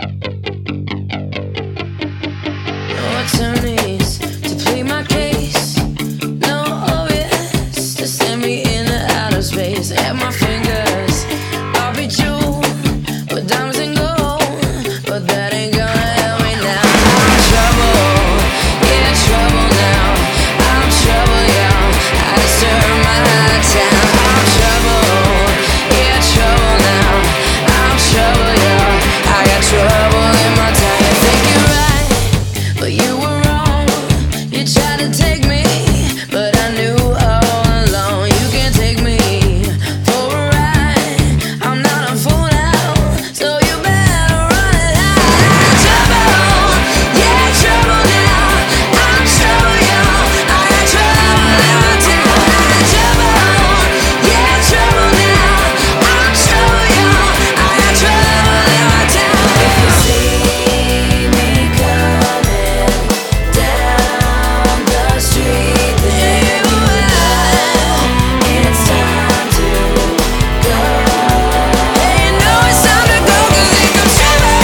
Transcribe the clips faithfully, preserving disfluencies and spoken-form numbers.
No attorneys to plead my case. No obvious to send me into outer space. At my fingers, I'll be jeweled with diamonds and gold, but that ain't gonna help me now. I'm trouble, yeah, trouble now. I'm trouble, y'all. I disturb my town. I'm trouble, yeah, trouble now. I'm trouble, y'all. I got trouble in my town. You think you're right, but you were wrong. You tried to take me, but I knew all along you can't take me for a ride. I'm not a fool now, so you better run it out. Trouble, yeah, trouble now. I'm trouble, y'all. I got trouble in my town. Trouble, yeah, trouble now. I'm trouble, y'all. I got trouble in my town. If you see me coming down the street, then you will. It's time to go. Yeah, you know it's time to go, 'cause it comes trouble.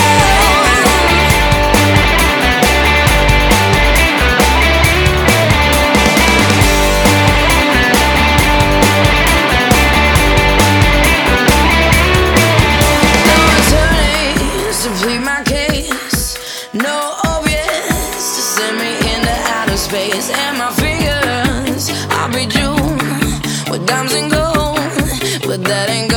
No attorneys to plead my case. No obvious to send me into outer space. And my fingers, I'll be jeweled with diamonds and gold, but that ain't